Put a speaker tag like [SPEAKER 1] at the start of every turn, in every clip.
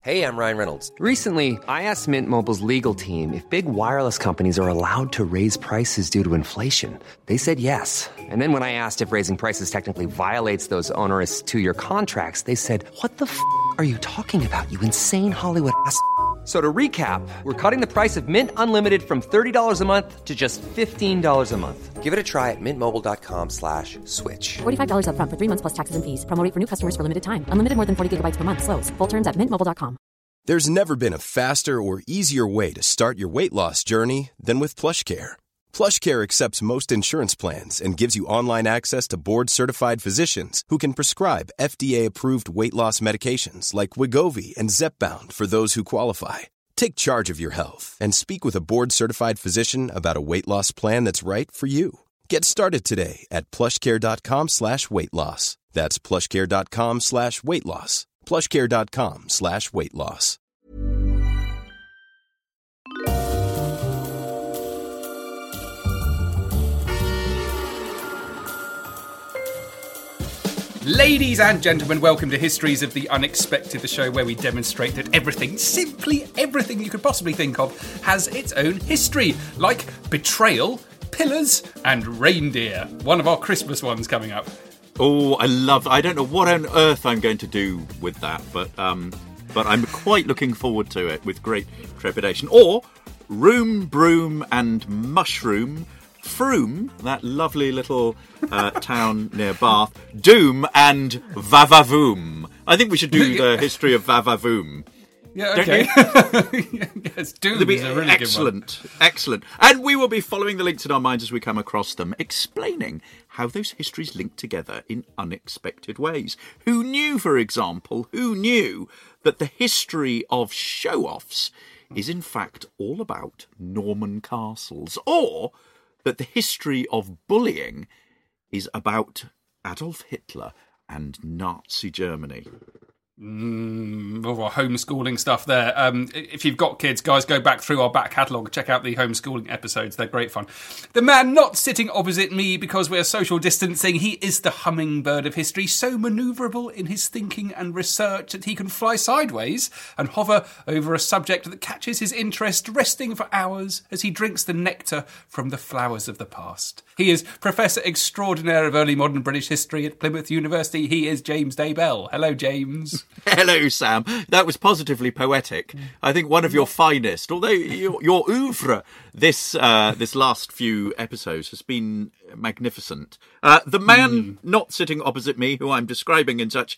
[SPEAKER 1] Hey, I'm Ryan Reynolds.
[SPEAKER 2] Recently, I asked Mint Mobile's legal team if big wireless companies are allowed to raise prices due to inflation. They said yes. And then when I asked if raising prices technically violates those onerous two-year contracts, they said, "What the f*** are you talking about, you insane Hollywood ass?" So to recap, we're cutting the price of Mint Unlimited from $30 a month to just $15 a month.
[SPEAKER 1] Give it a try at mintmobile.com/switch.
[SPEAKER 3] $45 up front for 3 months plus taxes and fees. Promo rate for new customers for limited time. Unlimited more than 40 gigabytes per month. Slows full terms at mintmobile.com.
[SPEAKER 4] There's never been a faster or easier way to start your weight loss journey than with PlushCare. PlushCare accepts most insurance plans and gives you online access to board-certified physicians who can prescribe FDA-approved weight loss medications like Wegovy and Zepbound for those who qualify. Take charge of your health and speak with a board-certified physician about a weight loss plan that's right for you. Get started today at plushcare.com/weight loss. That's plushcare.com/weight loss. plushcare.com/weight loss.
[SPEAKER 5] Ladies and gentlemen, welcome to Histories of the Unexpected, the show where we demonstrate that everything, simply everything you could possibly think of, has its own history, like betrayal, pillars, and reindeer. One of our Christmas ones coming up.
[SPEAKER 6] Oh, I don't know what on earth I'm going to do with that, but I'm quite looking forward to it with great trepidation. Or Room, Broom and Mushroom, Froome, that lovely little town near Bath, Doom and Vavavoom. I think we should do the history of Vavavoom.
[SPEAKER 5] Yeah, okay. Yes, Doom is a really
[SPEAKER 6] excellent, good one. Excellent. And we will be following the links in our minds as we come across them, explaining how those histories link together in unexpected ways. Who knew, for example, that the history of show-offs is in fact all about Norman castles? Or that the history of bullying is about Adolf Hitler and Nazi Germany?
[SPEAKER 5] Homeschooling stuff there. If you've got kids, guys, go back through our back catalogue, check out the homeschooling episodes, they're great fun. The man not sitting opposite me because we're social distancing, he is the hummingbird of history, so manoeuvrable in his thinking and research that he can fly sideways and hover over a subject that catches his interest, resting for hours as he drinks the nectar from the flowers of the past. He is Professor Extraordinaire of Early Modern British History at Plymouth University. He is James Daybell. Hello, James.
[SPEAKER 6] Hello, Sam. That was positively poetic. I think one of your finest. Although your oeuvre this last few episodes has been magnificent. The man not sitting opposite me, who I'm describing in such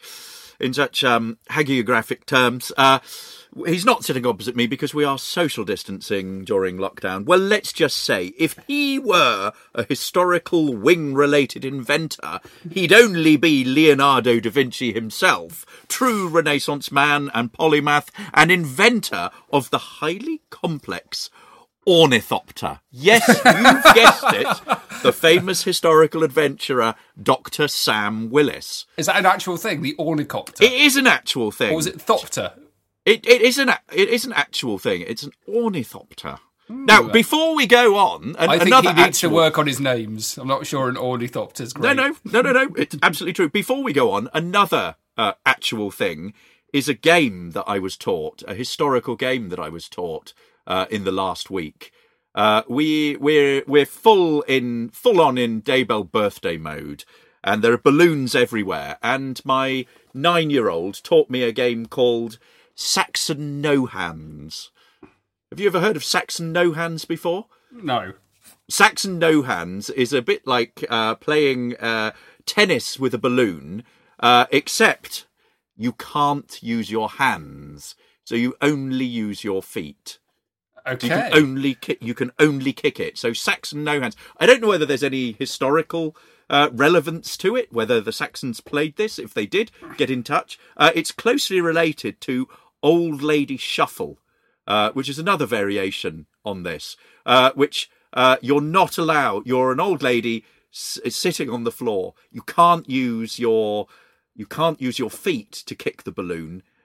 [SPEAKER 6] hagiographic terms, he's not sitting opposite me because we are social distancing during lockdown. Well, let's just say, if he were a historical wing-related inventor, he'd only be Leonardo da Vinci himself, true Renaissance man and polymath, and inventor of the highly complex ornithopter. Yes, you've guessed it. The famous historical adventurer, Dr. Sam Willis.
[SPEAKER 5] Is that an actual thing, the ornithopter?
[SPEAKER 6] It is an actual thing.
[SPEAKER 5] Or was it thopter?
[SPEAKER 6] It is an actual thing. It's an ornithopter. Now, before we go on,
[SPEAKER 5] I think he needs to work on his names. I'm not sure an ornithopter's great.
[SPEAKER 6] No. It's absolutely true. Before we go on, another actual thing is a game that I was taught, a historical game that I was taught in the last week. We're full on in Daybell birthday mode, and there are balloons everywhere. And my 9-year-old taught me a game called Saxon No Hands. Have you ever heard of Saxon No Hands before?
[SPEAKER 5] No.
[SPEAKER 6] Saxon No Hands is a bit like playing tennis with a balloon, except you can't use your hands, so you only use your feet.
[SPEAKER 5] Okay.
[SPEAKER 6] You can only kick it. So Saxon No Hands. I don't know whether there's any historical relevance to it, whether the Saxons played this. If they did, get in touch. It's closely related to Old Lady Shuffle, which is another variation on this, which you're not allowed. You're an old lady sitting on the floor. You can't use your feet to kick the balloon.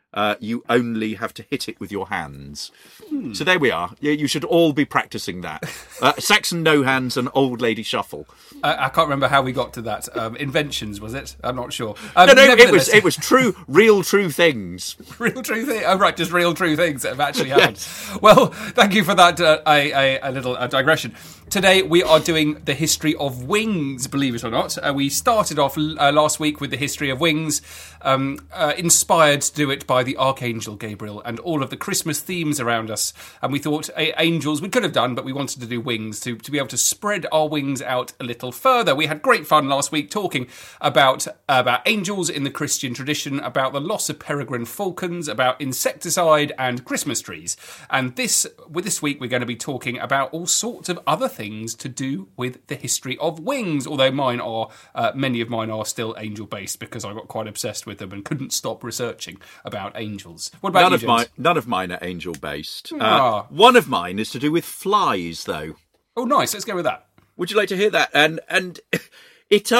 [SPEAKER 6] you only have to hit it with your hands. So there we are. You should all be practicing that. Saxon no hands and old lady shuffle.
[SPEAKER 5] I can't remember how we got to that. Inventions, was it? I'm not sure.
[SPEAKER 6] No, it was true things.
[SPEAKER 5] Real true things. Oh, right, just real true things that have actually happened. Yes. Well, thank you for that. A little digression. Today we are doing the history of wings, believe it or not. We started off last week with the history of wings, inspired to do it by the Archangel Gabriel and all of the Christmas themes around us. And we thought angels we could have done, but we wanted to do wings to be able to spread our wings out a little further. We had great fun last week talking about angels in the Christian tradition, about the loss of peregrine falcons, about insecticide and Christmas trees. And this week we're going to be talking about all sorts of other things to do with the history of wings, although many of mine are still angel-based because I got quite obsessed with them and couldn't stop researching about angels. What about you, James?
[SPEAKER 6] None of mine are angel-based. One of mine is to do with flies, though.
[SPEAKER 5] Oh, nice. Let's go with that.
[SPEAKER 6] Would you like to hear that? And it's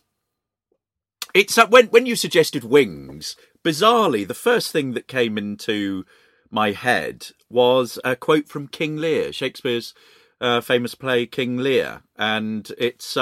[SPEAKER 6] when you suggested wings, bizarrely, the first thing that came into my head was a quote from King Lear, Shakespeare's famous play King Lear, and it's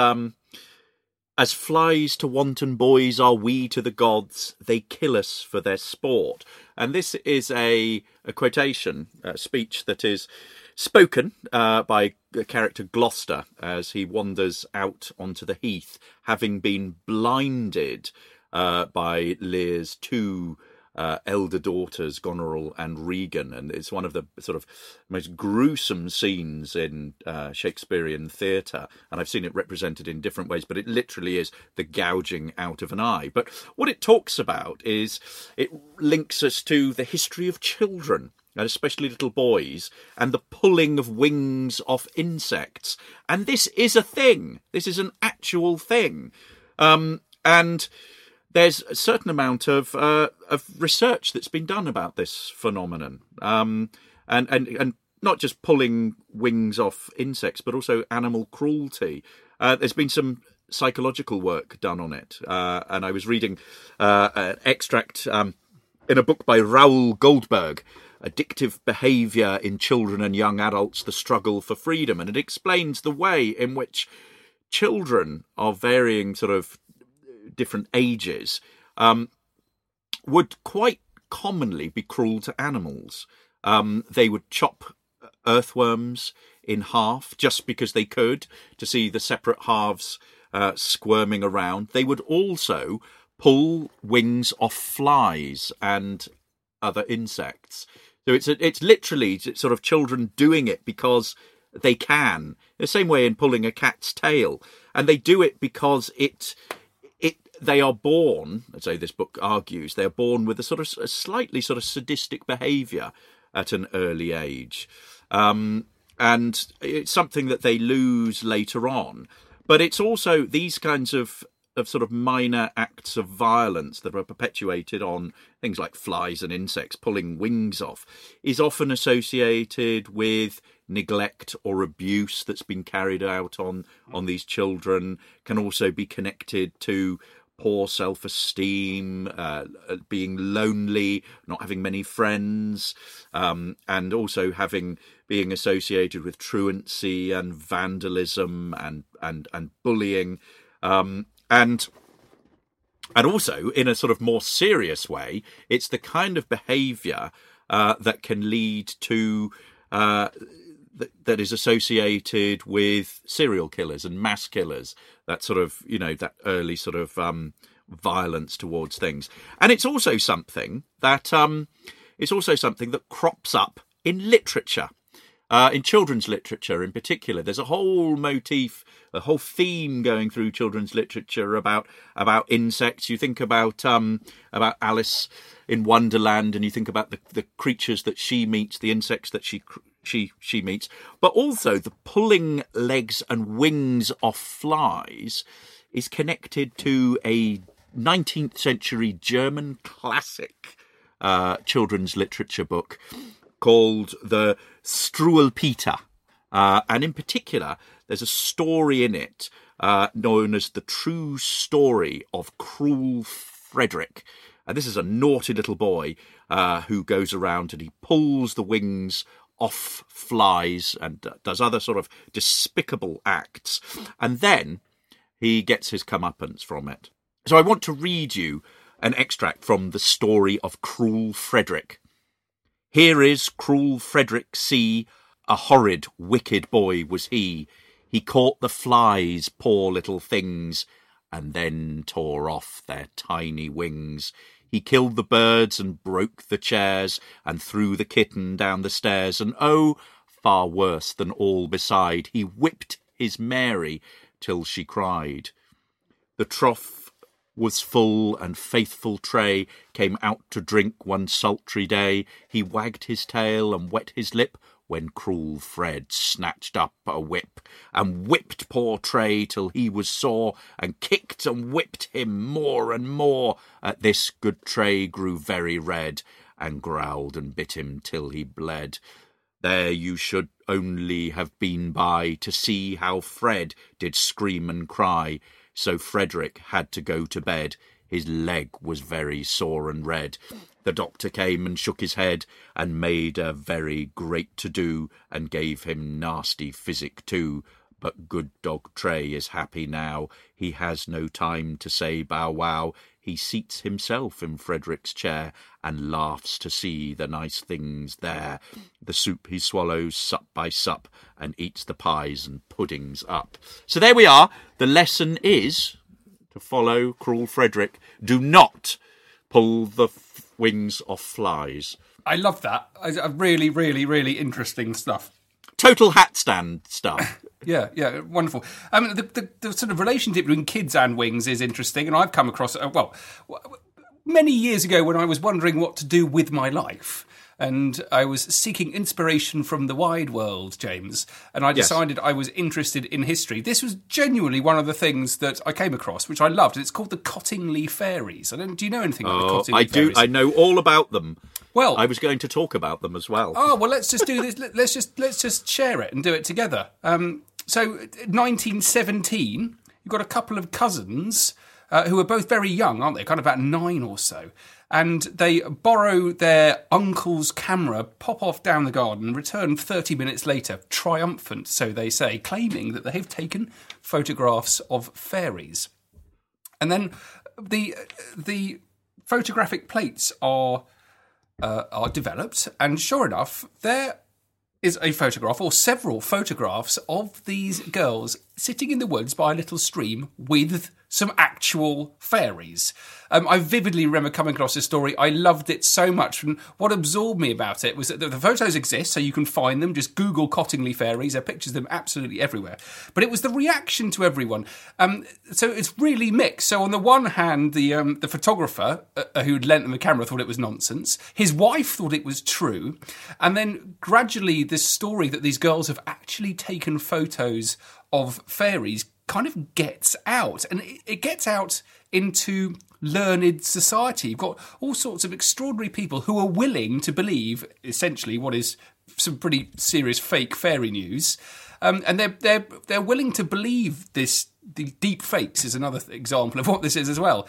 [SPEAKER 6] as flies to wanton boys are we to the gods, they kill us for their sport. And this is a quotation, a speech that is spoken by the character Gloucester as he wanders out onto the heath, having been blinded by Lear's two elder daughters, Goneril and Regan, and it's one of the sort of most gruesome scenes in Shakespearean theatre, and I've seen it represented in different ways, but it literally is the gouging out of an eye. But what it talks about is it links us to the history of children, and especially little boys, and the pulling of wings off insects. And this is a thing. This is an actual thing. And there's a certain amount of research that's been done about this phenomenon, and not just pulling wings off insects, but also animal cruelty. There's been some psychological work done on it, and I was reading an extract in a book by Raoul Goldberg, Addictive Behaviour in Children and Young Adults, The Struggle for Freedom, and it explains the way in which children of varying sort of different ages would quite commonly be cruel to animals. They would chop earthworms in half just because they could, to see the separate halves squirming around. They would also pull wings off flies and other insects. So it's literally sort of children doing it because they can. The same way in pulling a cat's tail, and they do it because they are born, so this book argues, they are born with a slightly sadistic behaviour at an early age. And it's something that they lose later on. But it's also these kinds of sort of minor acts of violence that are perpetuated on things like flies and insects, pulling wings off, is often associated with neglect or abuse that's been carried out on these children, can also be connected to poor self-esteem, being lonely, not having many friends, and also being associated with truancy and vandalism and bullying, and also in a sort of more serious way, it's the kind of behaviour that can lead to that is associated with serial killers and mass killers, that sort of, that early sort of violence towards things. And it's also something that crops up in literature, in children's literature in particular. There's a whole motif, a whole theme going through children's literature about insects. You think about Alice in Wonderland, and you think about the creatures that she meets, the insects that she meets, but also the pulling legs and wings off flies is connected to a 19th century German classic children's literature book called the Struwwelpeter. And in particular, there's a story in it known as The True Story of Cruel Frederick. And this is a naughty little boy who goes around and he pulls the wings off flies and does other sort of despicable acts. And then he gets his comeuppance from it. So I want to read you an extract from the story of Cruel Frederick. Here is Cruel Frederick C. A horrid, wicked boy was he. He caught the flies, poor little things, and then tore off their tiny wings. He killed the birds and broke the chairs and threw the kitten down the stairs. And oh, far worse than all beside, he whipped his Mary till she cried. The trough was full and faithful Tray came out to drink one sultry day. He wagged his tail and wet his lip when Cruel Fred snatched up a whip and whipped poor Tray till he was sore, and kicked and whipped him more and more. At this good Tray grew very red and growled and bit him till he bled. There you should only have been by to see how Fred did scream and cry. So Frederick had to go to bed. His leg was very sore and red. The doctor came and shook his head and made a very great to-do and gave him nasty physic too. But good dog Tray is happy now. He has no time to say bow-wow. He seats himself in Frederick's chair and laughs to see the nice things there. The soup he swallows sup by sup and eats the pies and puddings up. So there we are. The lesson is to follow Cruel Frederick. Do not pull the wings off flies.
[SPEAKER 5] I love that. Really, really, really interesting stuff.
[SPEAKER 6] Total hat stand stuff.
[SPEAKER 5] Yeah, wonderful. The sort of relationship between kids and wings is interesting, and I've come across many years ago when I was wondering what to do with my life, and I was seeking inspiration from the wide world, James, and I decided I was interested in history. This was genuinely one of the things that I came across, which I loved. It's called the Cottingley Fairies. Do you know anything about the Cottingley Fairies?
[SPEAKER 6] I do. I know all about them.
[SPEAKER 5] Well,
[SPEAKER 6] I was going to talk about them as well.
[SPEAKER 5] Oh, well, let's just do this. Let's just share it and do it together. So, 1917, you've got a couple of cousins who are both very young, aren't they? Kind of about 9 or so. And they borrow their uncle's camera, pop off down the garden, and return 30 minutes later, triumphant, so they say, claiming that they have taken photographs of fairies. And then the photographic plates are developed, and sure enough, there is a photograph, or several photographs, of these girls sitting in the woods by a little stream with some actual fairies. I vividly remember coming across this story. I loved it so much, and what absorbed me about it was that the photos exist, so you can find them. Just Google Cottingley Fairies. There are pictures of them absolutely everywhere. But it was the reaction to everyone. So it's really mixed. So on the one hand, the photographer who'd lent them the camera thought it was nonsense. His wife thought it was true. And then gradually this story that these girls have actually taken photos of fairies kind of gets out. And it gets out into learned society. You've got all sorts of extraordinary people who are willing to believe, essentially, what is some pretty serious fake fairy news. And they're willing to believe this. The deep fakes is another example of what this is as well.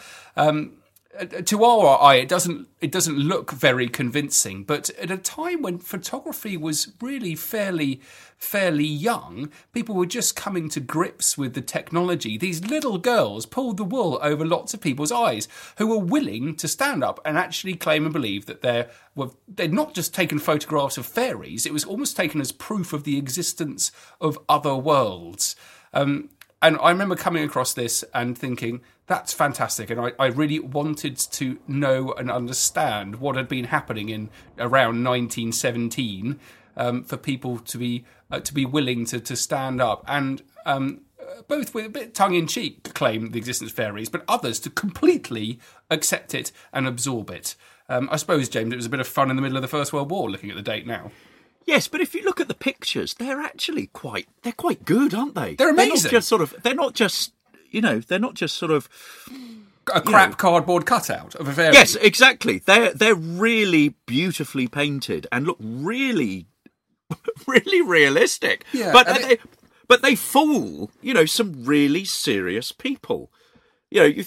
[SPEAKER 5] To our eye, it doesn't look very convincing. But at a time when photography was really fairly young, people were just coming to grips with the technology. These little girls pulled the wool over lots of people's eyes who were willing to stand up and actually claim and believe that they'd not just taken photographs of fairies. It was almost taken as proof of the existence of other worlds. And I remember coming across this and thinking, that's fantastic. And I really wanted to know and understand what had been happening in around 1917 for people to be willing to stand up and both with a bit tongue-in-cheek claim the existence of fairies, but others to completely accept it and absorb it. I suppose, James, it was a bit of fun in the middle of the First World War, looking at the date now.
[SPEAKER 6] Yes, but if you look at the pictures, they're actually quite good, aren't they?
[SPEAKER 5] They're amazing.
[SPEAKER 6] They're not just sort of
[SPEAKER 5] a crap cardboard cutout of a fairy.
[SPEAKER 6] Yes, exactly. They're really beautifully painted and look really, really realistic. Yeah, but they fool, some really serious people. You think about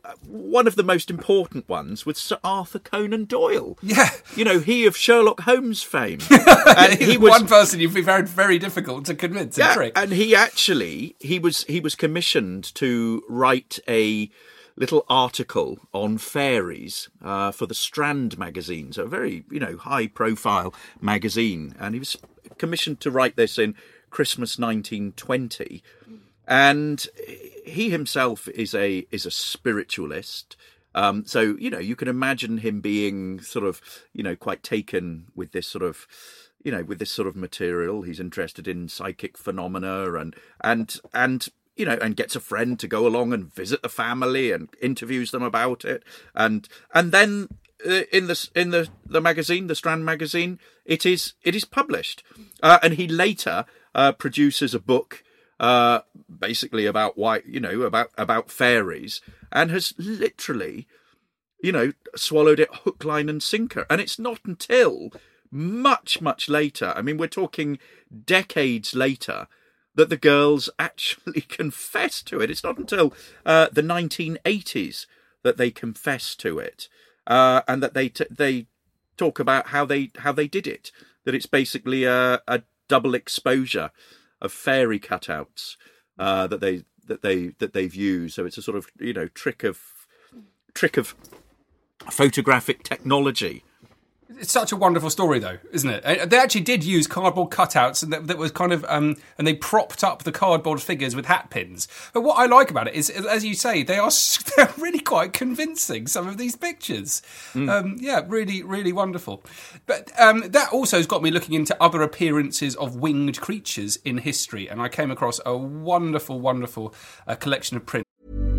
[SPEAKER 6] one of the most important ones was Sir Arthur Conan Doyle.
[SPEAKER 5] Yeah.
[SPEAKER 6] You know, he of Sherlock Holmes fame.
[SPEAKER 5] And he was one person you'd be very, very difficult to convince and trick.
[SPEAKER 6] And he was commissioned to write a little article on fairies for the Strand magazine, so a very, high-profile magazine. And he was commissioned to write this in Christmas 1920. And he himself is a spiritualist. So, you can imagine him being sort of, quite taken with this sort of, with this sort of material. He's interested in psychic phenomena and gets a friend to go along and visit the family and interviews them about it. And then in the magazine, the Strand magazine, it is published. And he later produces a book basically about about fairies, and has literally, swallowed it hook, line and sinker. And it's not until much, much later, I mean, we're talking decades later, that the girls actually confess to it. It's not until the 1980s that they confess to it, and that they talk about how they did it. That it's basically a double exposure of fairy cutouts that they've used. So it's a sort of trick of photographic technology.
[SPEAKER 5] It's such a wonderful story, though, isn't it? They actually did use cardboard cutouts, and that was kind of, and they propped up the cardboard figures with hat pins. But what I like about it is, as you say, they're really quite convincing. Some of these pictures, really, really wonderful. But that also has got me looking into other appearances of winged creatures in history, and I came across a wonderful, wonderful collection of prints.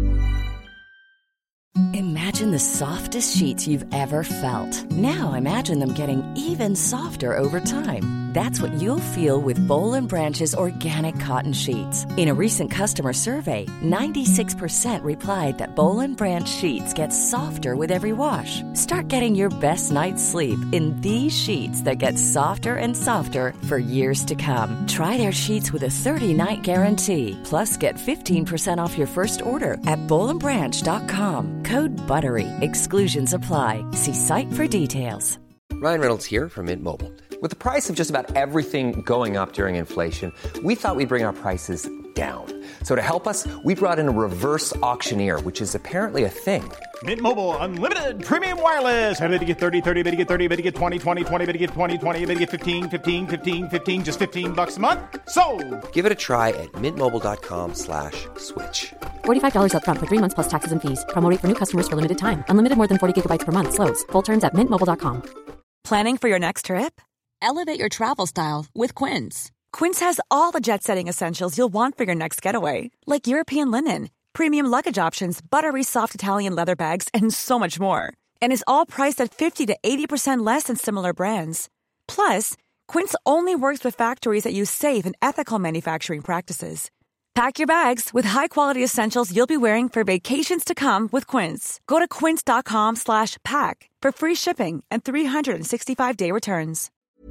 [SPEAKER 7] Imagine the softest sheets you've ever felt. Now imagine them getting even softer over time. That's what you'll feel with Boll & Branch's organic cotton sheets. In a recent customer survey, 96% replied that Boll & Branch sheets get softer with every wash. Start getting your best night's sleep in these sheets that get softer and softer for years to come. Try their sheets with a 30-night guarantee. Plus, get 15% off your first order at bollandbranch.com. Code BUTTERY. Exclusions apply. See site for details.
[SPEAKER 1] Ryan Reynolds here from Mint Mobile. With the price of just about everything going up during inflation, we thought we'd bring our prices down. So to help us, we brought in a reverse auctioneer, which is apparently a thing.
[SPEAKER 8] Mint Mobile Unlimited Premium Wireless. How to get 30, 30, bit to get 30, bit to get 20, 20, 20, bit to get 20, 20, bit to get 15, 15, 15, 15, just $15 a month? Sold!
[SPEAKER 1] Give it a try at mintmobile.com/switch.
[SPEAKER 3] $45 up front for 3 months plus taxes and fees. Promo rate for new customers for limited time. Unlimited more than 40 gigabytes per month. Slows full terms at mintmobile.com.
[SPEAKER 9] Planning for your next trip? Elevate your travel style with Quince. Quince has all the jet-setting essentials you'll want for your next getaway, like European linen, premium luggage options, buttery soft Italian leather bags, and so much more. And is all priced at 50 to 80% less than similar brands. Plus, Quince only works with factories that use safe and ethical manufacturing practices. Pack your bags with high-quality essentials you'll be wearing for vacations to come with Quince. Go to quince.com/pack for free shipping and 365-day returns.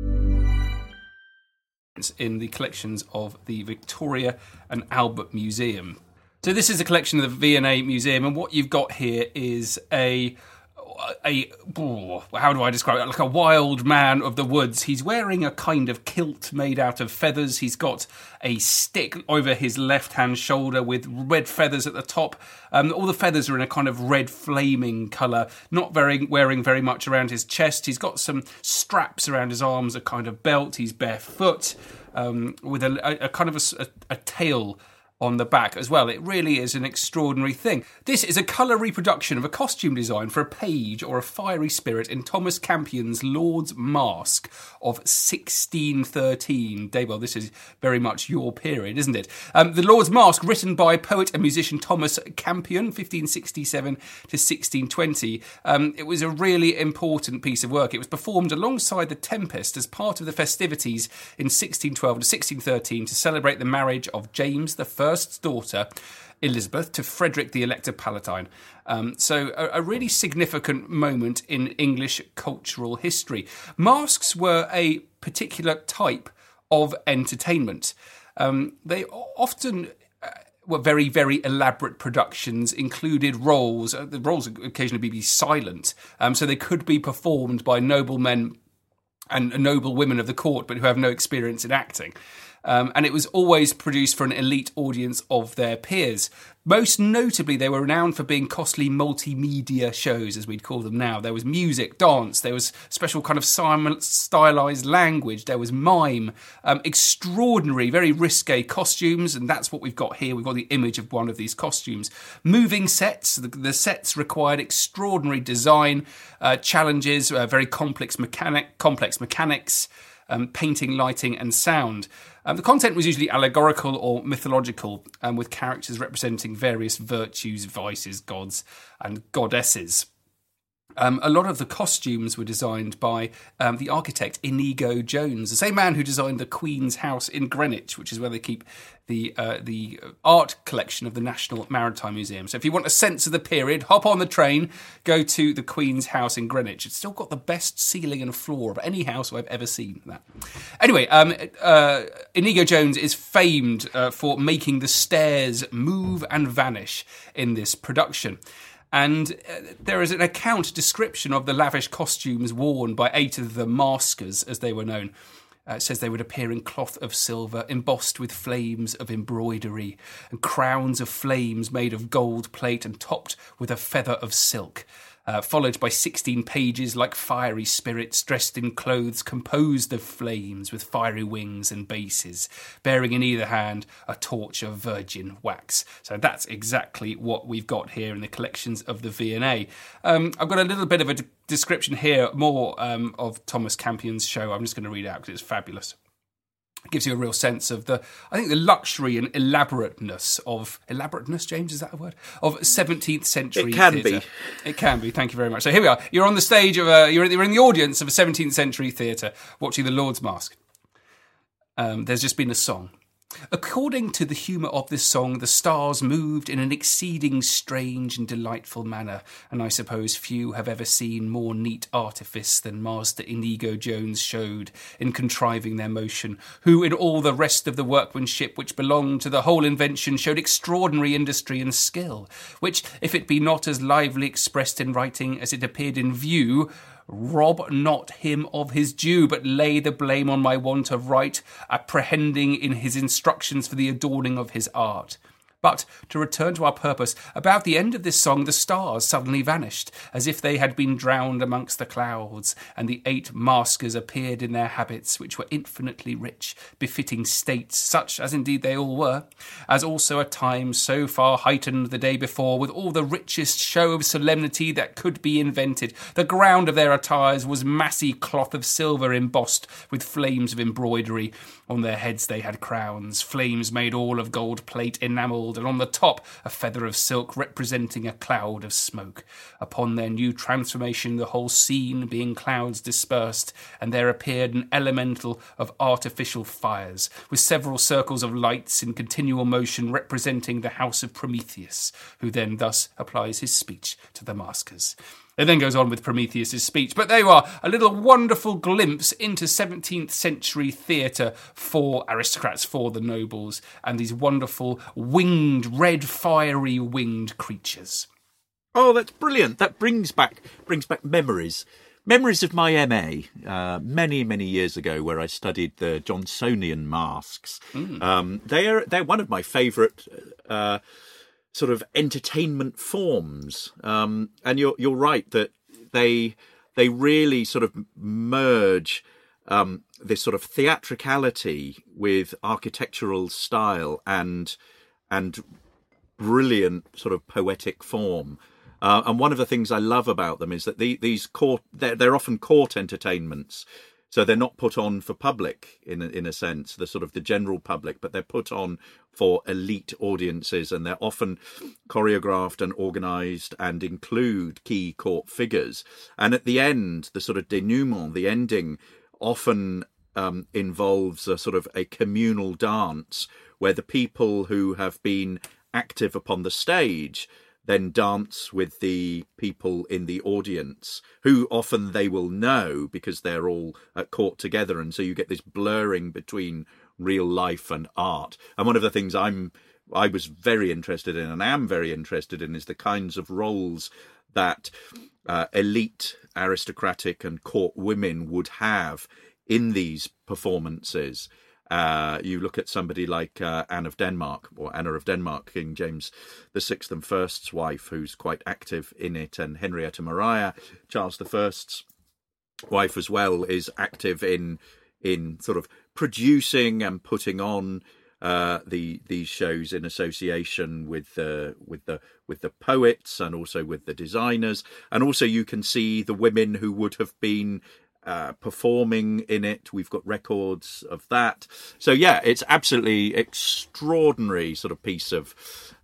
[SPEAKER 5] In the collections of the Victoria and Albert Museum. So this is a collection of the V&A Museum, and what you've got here is how do I describe it? Like a wild man of the woods. He's wearing a kind of kilt made out of feathers. He's got a stick over his left-hand shoulder with red feathers at the top. All the feathers are in a kind of red flaming colour, not wearing very much around his chest. He's got some straps around his arms, a kind of belt. He's barefoot with a kind of a tail on the back as well. It really is an extraordinary thing. This is a colour reproduction of a costume design for a page or a fiery spirit in Thomas Campion's Lord's Mask of 1613. Daybell, this is very much your period, isn't it? The Lord's Mask, written by poet and musician Thomas Campion, 1567 to 1620. It was a really important piece of work. It was performed alongside The Tempest as part of the festivities in 1612 to 1613 to celebrate the marriage of James I's daughter, Elizabeth, to Frederick the Elector Palatine. So a really significant moment in English cultural history. Masks were a particular type of entertainment. They often were very, very elaborate productions, included roles. The roles occasionally be silent, so they could be performed by noblemen and noble women of the court, but who have no experience in acting. And it was always produced for an elite audience of their peers. Most notably, they were renowned for being costly multimedia shows, as we'd call them now. There was music, dance, there was special kind of stylized language, there was mime, extraordinary, very risque costumes, and that's what we've got here. We've got the image of one of these costumes. Moving sets, the sets required extraordinary design, challenges, very complex mechanics, painting, lighting and sound. The content was usually allegorical or mythological, with characters representing various virtues, vices, gods and goddesses. A lot of the costumes were designed by the architect Inigo Jones, the same man who designed the Queen's House in Greenwich, which is where they keep the art collection of the National Maritime Museum. So if you want a sense of the period, hop on the train, go to the Queen's House in Greenwich. It's still got the best ceiling and floor of any house I've ever seen. Anyway, Inigo Jones is famed for making the stairs move and vanish in this production. And there is an description of the lavish costumes worn by 8 of the maskers, as they were known. It says they would appear in cloth of silver, embossed with flames of embroidery, and crowns of flames made of gold plate and topped with a feather of silk. Followed by 16 pages like fiery spirits dressed in clothes composed of flames with fiery wings and bases, bearing in either hand a torch of virgin wax. So that's exactly what we've got here in the collections of the V&A. I've got a little bit of a description here, more of Thomas Campion's show. I'm just going to read it out because it's fabulous. It gives you a real sense of the luxury and elaborateness, James, is that a word? Of 17th century theatre. It can be, thank you very much. So here we are. You're on the stage of you're in the audience of a 17th century theatre watching the Lord's Mask. There's just been a song. According to the humour of this song, the stars moved in an exceeding strange and delightful manner, and I suppose few have ever seen more neat artifice than Master Inigo Jones showed in contriving their motion, who in all the rest of the workmanship which belonged to the whole invention showed extraordinary industry and skill, which, if it be not as lively expressed in writing as it appeared in view, rob not him of his due, but lay the blame on my want of right, apprehending in his instructions for the adorning of his art. But, to return to our purpose, about the end of this song the stars suddenly vanished, as if they had been drowned amongst the clouds, and the 8 maskers appeared in their habits, which were infinitely rich, befitting states, such as indeed they all were, as also at times so far heightened the day before, with all the richest show of solemnity that could be invented. The ground of their attires was massy cloth of silver embossed with flames of embroidery. On their heads they had crowns, flames made all of gold plate enamelled, and on the top a feather of silk representing a cloud of smoke. Upon their new transformation, the whole scene being clouds dispersed, and there appeared an elemental of artificial fires, with several circles of lights in continual motion representing the house of Prometheus, who then thus applies his speech to the maskers. It then goes on with Prometheus' speech, but they are a little wonderful glimpse into 17th century theatre for aristocrats, for the nobles, and these wonderful winged, red, fiery winged creatures.
[SPEAKER 6] Oh, that's brilliant. That brings back memories. Memories of my MA, many, many years ago, where I studied the Johnsonian masks. They're one of my favourite sort of entertainment forms, and you're right that they really sort of merge this sort of theatricality with architectural style and brilliant sort of poetic form. And one of the things I love about them is that they're often court entertainments. So they're not put on for public in a sense, the sort of the general public, but they're put on for elite audiences, and they're often choreographed and organised and include key court figures. And at the end, the sort of denouement, the ending, often involves a sort of a communal dance where the people who have been active upon the stage then dance with the people in the audience, who often they will know because they're all at court together. And so you get this blurring between real life and art. And one of the things I'm I was very interested in and am very interested in is the kinds of roles that elite, aristocratic and court women would have in these performances. You look at somebody like Anne of Denmark, or Anna of Denmark, King James VI and I's wife, who's quite active in it, and Henrietta Maria, Charles I's wife as well, is active in sort of producing and putting on these shows in association with the poets and also with the designers, and also you can see the women who would have been performing in it. We've got records of that. So yeah, it's absolutely extraordinary sort of piece of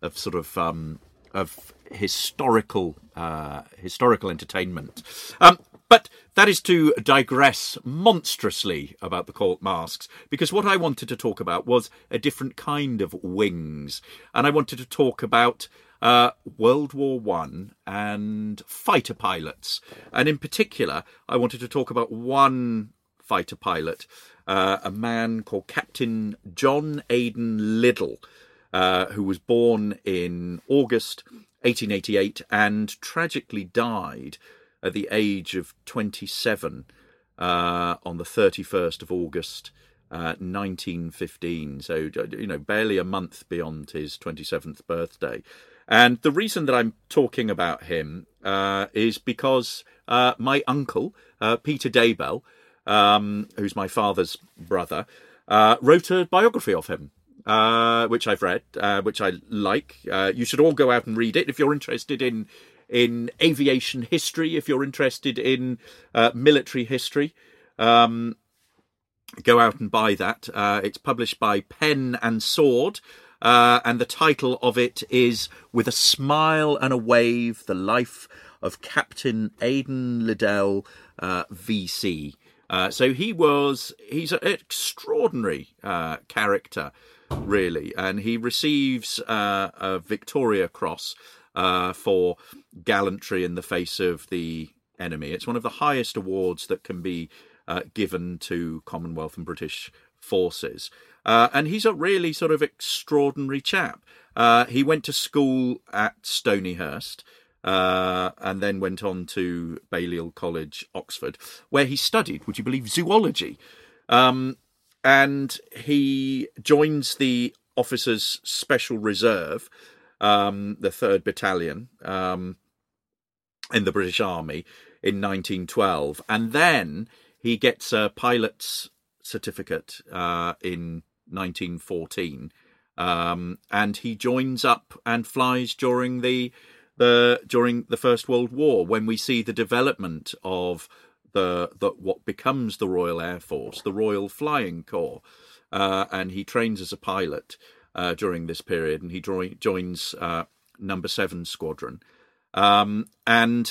[SPEAKER 6] historical entertainment. But that is to digress monstrously about the court masks, because what I wanted to talk about was a different kind of wings, and I wanted to talk about World War I and fighter pilots. And in particular, I wanted to talk about one fighter pilot, a man called Captain John Aidan Liddell, who was born in August 1888 and tragically died at the age of 27 on the 31st of August 1915. So, barely a month beyond his 27th birthday. And the reason that I'm talking about him is because my uncle, Peter Daybell, who's my father's brother, wrote a biography of him, which I've read, which I like. You should all go out and read it if you're interested in aviation history, if you're interested in military history. Go out and buy that. It's published by Pen and Sword. And the title of it is With a Smile and a Wave, The Life of Captain Aidan Liddell, VC. So he's an extraordinary character, really. And he receives a Victoria Cross for gallantry in the face of the enemy. It's one of the highest awards that can be given to Commonwealth and British forces. And he's a really sort of extraordinary chap. He went to school at Stonyhurst and then went on to Balliol College, Oxford, where he studied, would you believe, zoology. And he joins the Officers' Special Reserve, the 3rd Battalion in the British Army in 1912. And then he gets a pilot's certificate in 1914, and he joins up and flies during the First World War, when we see the development of the what becomes the Royal Air Force, the Royal Flying Corps, and he trains as a pilot during this period, and he joins Number 7 Squadron, and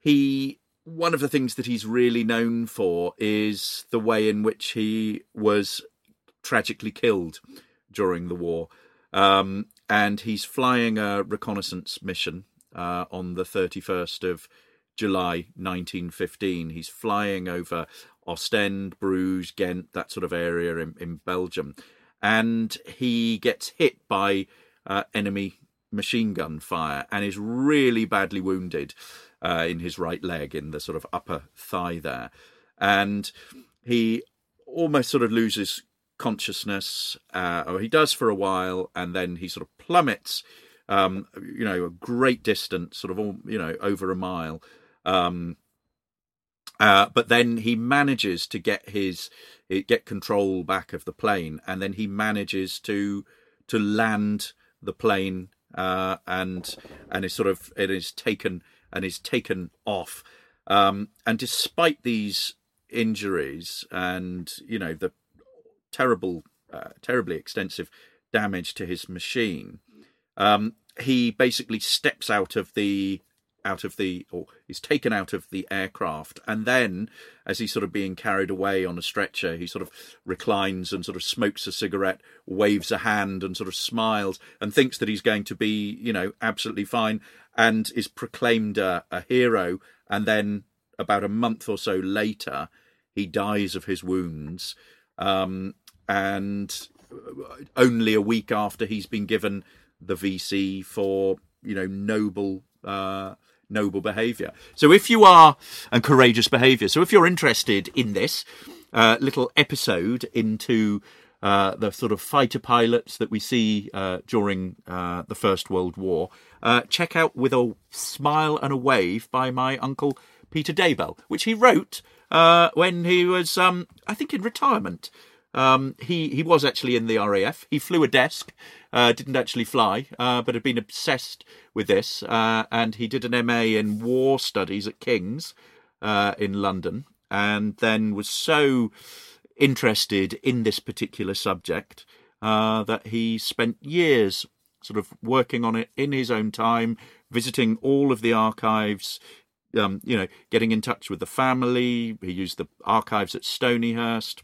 [SPEAKER 6] one of the things that he's really known for is the way in which he was tragically killed during the war. And he's flying a reconnaissance mission on the 31st of July 1915. He's flying over Ostend, Bruges, Ghent, that sort of area in Belgium. And he gets hit by enemy machine gun fire and is really badly wounded in his right leg, in the sort of upper thigh there. And he almost sort of loses consciousness, or he does for a while, and then he sort of plummets, a great distance, sort of, over a mile. But then he manages to get control back of the plane, and then he manages to land the plane, and it is taken off. And despite these injuries and the terribly extensive damage to his machine, he basically steps out of the or is taken out of the aircraft, and then as he's sort of being carried away on a stretcher, he sort of reclines and sort of smokes a cigarette, waves a hand and sort of smiles and thinks that he's going to be absolutely fine, and is proclaimed a hero. And then about a month or so later he dies of his wounds, and only a week after he's been given the VC for, noble behaviour. So if you are, and courageous behaviour. So if you're interested in this little episode into the sort of fighter pilots that we see during the First World War, check out With a Smile and a Wave by my uncle Peter Daybell, which he wrote when he was, I think, in retirement. He was actually in the RAF. He flew a desk, didn't actually fly, but had been obsessed with this. And he did an MA in war studies at King's in London, and then was so interested in this particular subject that he spent years sort of working on it in his own time, visiting all of the archives, getting in touch with the family. He used the archives at Stonyhurst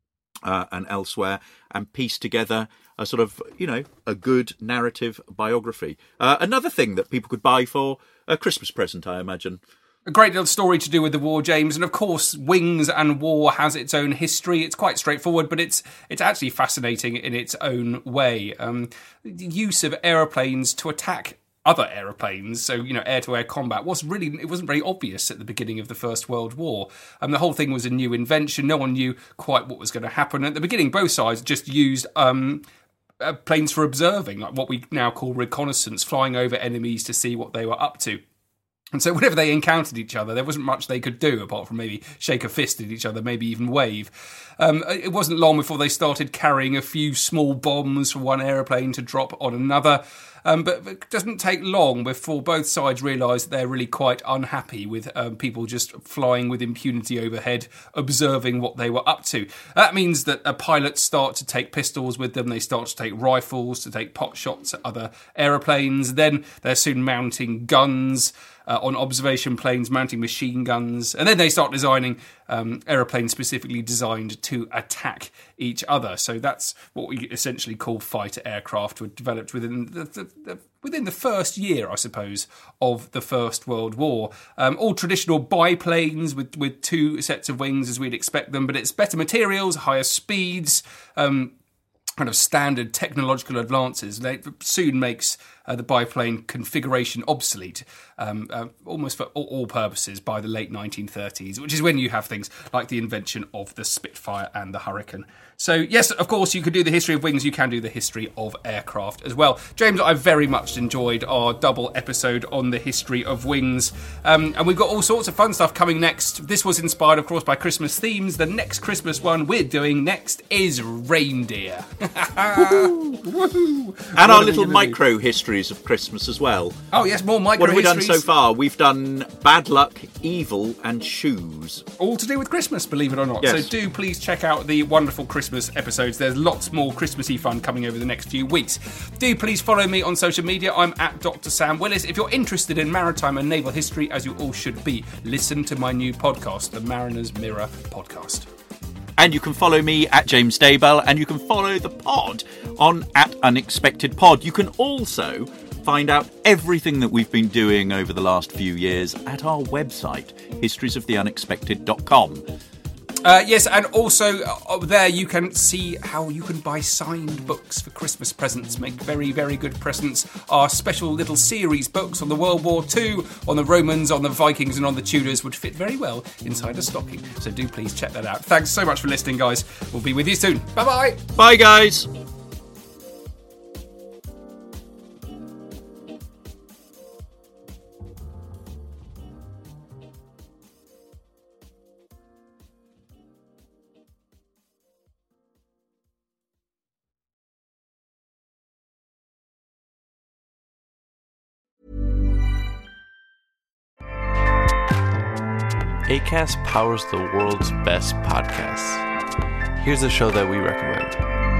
[SPEAKER 6] and elsewhere, and pieced together a sort of, a good narrative biography. Another thing that people could buy for a Christmas present, I imagine.
[SPEAKER 5] A great little story to do with the war, James, and of course, Wings and War has its own history. It's quite straightforward, but it's actually fascinating in its own way. The use of aeroplanes to attack other aeroplanes, so air-to-air combat, it wasn't very obvious at the beginning of the First World War. The whole thing was a new invention. No one knew quite what was going to happen at the beginning. Both sides just used planes for observing, like what we now call reconnaissance, flying over enemies to see what they were up to. And so whenever they encountered each other, there wasn't much they could do apart from maybe shake a fist at each other, maybe even wave. It wasn't long before they started carrying a few small bombs from one aeroplane to drop on another. But it doesn't take long before both sides realise they're really quite unhappy with people just flying with impunity overhead, observing what they were up to. That means that pilots start to take pistols with them, they start to take rifles, to take pot shots at other aeroplanes. Then they're soon mounting guns on observation planes, mounting machine guns. And then they start designing aeroplanes specifically designed to attack each other. So that's what we essentially call fighter aircraft, were developed within the first year, I suppose, of the First World War. All traditional biplanes with two sets of wings as we'd expect them, but it's better materials, higher speeds, kind of standard technological advances. It soon makes the biplane configuration obsolete, almost for all purposes, by the late 1930s, which is when you have things like the invention of the Spitfire and the Hurricane. So, yes, of course, you could do the history of wings, you can do the history of aircraft as well. James, I very much enjoyed our double episode on the history of wings, and we've got all sorts of fun stuff coming next. This was inspired, of course, by Christmas themes. The next Christmas one we're doing next is reindeer.
[SPEAKER 6] Woohoo! Woohoo! And our little micro histories of Christmas as well.
[SPEAKER 5] Oh, yes, more micro
[SPEAKER 6] What have we
[SPEAKER 5] histories.
[SPEAKER 6] done so far? We've done bad luck, evil, and shoes.
[SPEAKER 5] All to do with Christmas, believe it or not.
[SPEAKER 6] Yes.
[SPEAKER 5] So do please check out the wonderful Christmas episodes. There's lots more Christmassy fun coming over the next few weeks. Do please follow me on social media. I'm at Dr. Sam Willis. If you're interested in maritime and naval history, as you all should be, listen to my new podcast, the Mariner's Mirror podcast.
[SPEAKER 6] And you can follow me at James Daybell, and you can follow the pod on at Unexpected Pod. You can also find out everything that we've been doing over the last few years at our website, historiesoftheunexpected.com.
[SPEAKER 5] Yes, and also there you can see how you can buy signed books for Christmas presents, make very, very good presents. Our special little series books on the World War II, on the Romans, on the Vikings and on the Tudors would fit very well inside a stocking. So do please check that out. Thanks so much for listening, guys. We'll be with you soon. Bye-bye.
[SPEAKER 6] Bye, guys.
[SPEAKER 10] Acast powers the world's best podcasts. Here's a show that we recommend.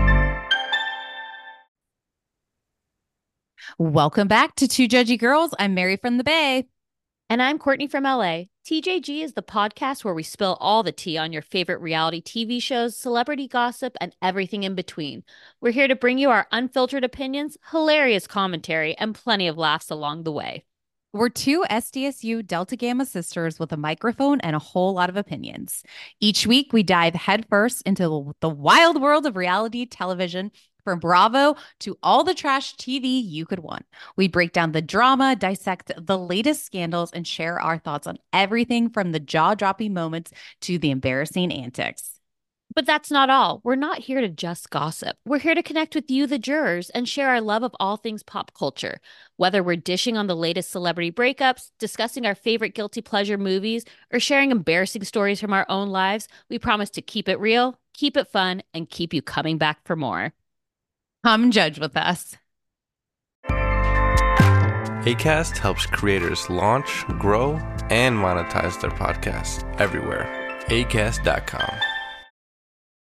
[SPEAKER 11] Welcome back to Two Judgy Girls. I'm Mary from the Bay.
[SPEAKER 12] And I'm Courtney from LA. TJG is the podcast where we spill all the tea on your favorite reality TV shows, celebrity gossip, and everything in between. We're here to bring you our unfiltered opinions, hilarious commentary, and plenty of laughs along the way.
[SPEAKER 11] We're two SDSU Delta Gamma sisters with a microphone and a whole lot of opinions. Each week, we dive headfirst into the wild world of reality television From Bravo to all the trash TV you could want. We break down the drama, dissect the latest scandals, and share our thoughts on everything from the jaw-dropping moments to the embarrassing antics.
[SPEAKER 12] But that's not all. We're not here to just gossip. We're here to connect with you, the jurors, and share our love of all things pop culture. Whether we're dishing on the latest celebrity breakups, discussing our favorite guilty pleasure movies, or sharing embarrassing stories from our own lives, we promise to keep it real, keep it fun, and keep you coming back for more.
[SPEAKER 11] Come judge with us.
[SPEAKER 10] Acast helps creators launch, grow, and monetize their podcasts everywhere. Acast.com.